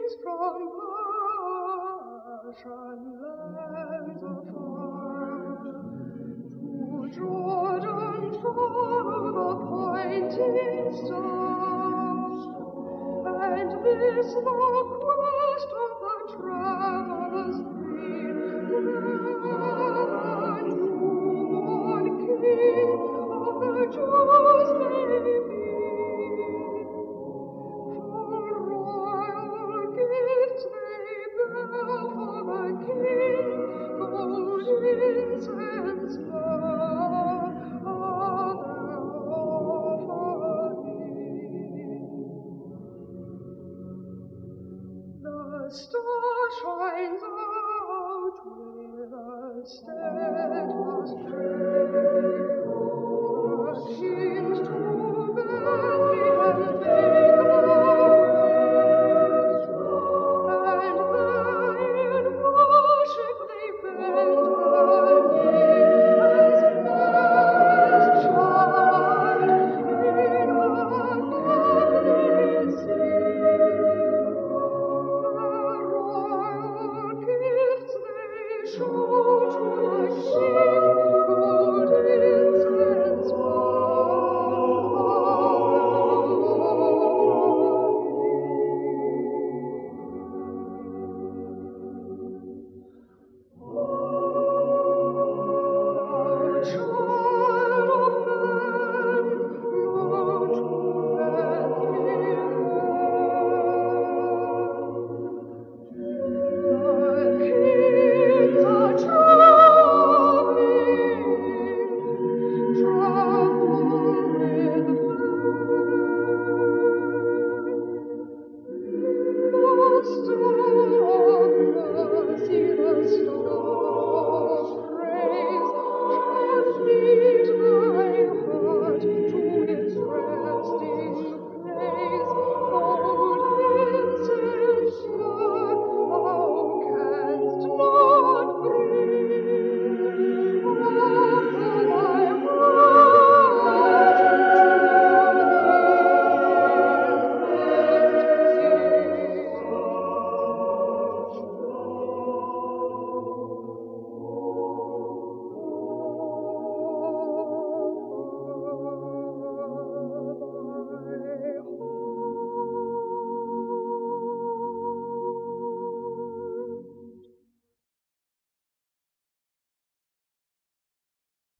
from Persian lands afar, to Jordan follow the pointing star, and this the quest of the travelers free, where the newborn King of the Jews may be. For royal gifts they bear for the King, gold, incense, myrrh, are their offering. The star shines out with a steadfast ray. The kings to Bethlehem they go, and there in worship they bend the knee, as Mary's child in a Galilee sea. Their royal gifts they show to the King.